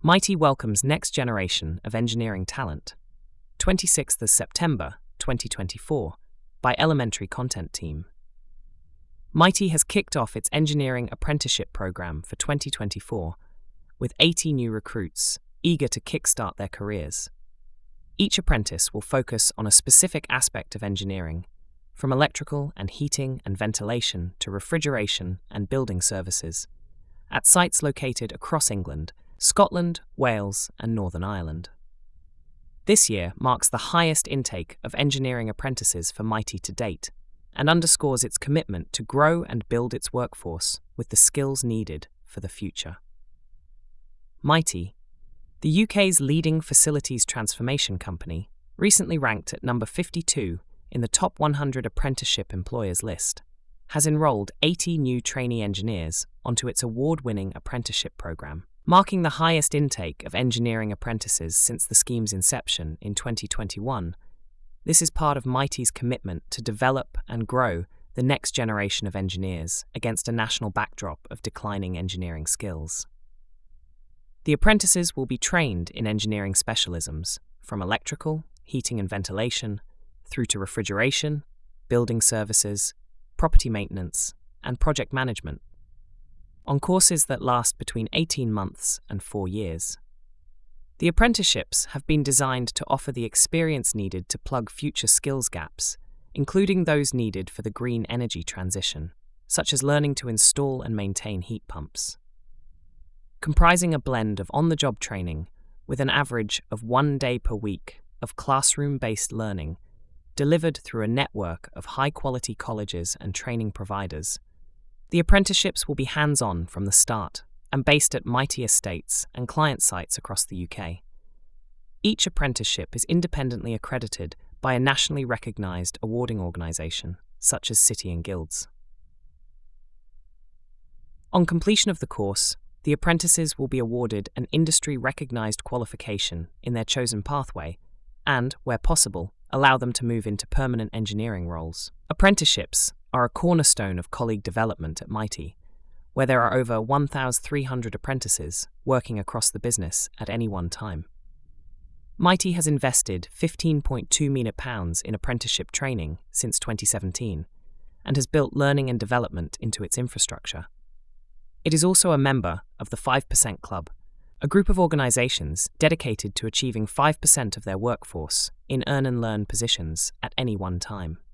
Mighty welcomes next generation of engineering talent. 26th of September 2024 by Elementary Content Team. Mighty has kicked off its engineering apprenticeship program for 2024 with 80 new recruits eager to kickstart their careers. Each apprentice will focus on a specific aspect of engineering, from electrical and heating and ventilation to refrigeration and building services, at sites located across England, Scotland, Wales, and Northern Ireland. This year marks the highest intake of engineering apprentices for Mighty to date and underscores its commitment to grow and build its workforce with the skills needed for the future. Mighty, the UK's leading facilities transformation company, recently ranked at number 52 in the top 100 apprenticeship employers list, has enrolled 80 new trainee engineers onto its award-winning apprenticeship program, marking the highest intake of engineering apprentices since the scheme's inception in 2021. This is part of Mighty's commitment to develop and grow the next generation of engineers against a national backdrop of declining engineering skills. The apprentices will be trained in engineering specialisms, from electrical, heating and ventilation, through to refrigeration, building services, property maintenance, and project management, on courses that last between 18 months and 4 years. The apprenticeships have been designed to offer the experience needed to plug future skills gaps, including those needed for the green energy transition, such as learning to install and maintain heat pumps. Comprising a blend of on-the-job training with an average of 1 day per week of classroom-based learning delivered through a network of high-quality colleges and training providers, the apprenticeships will be hands-on from the start and based at Mighty estates and client sites across the UK. Each apprenticeship is independently accredited by a nationally recognised awarding organisation, such as City and Guilds. On completion of the course, the apprentices will be awarded an industry-recognised qualification in their chosen pathway and, where possible, allow them to move into permanent engineering roles. Apprenticeships are a cornerstone of colleague development at Mighty, where there are over 1,300 apprentices working across the business at any one time. Mighty has invested £15.2 million in apprenticeship training since 2017 and has built learning and development into its infrastructure. It is also a member of the 5% Club, a group of organisations dedicated to achieving 5% of their workforce in earn and learn positions at any one time.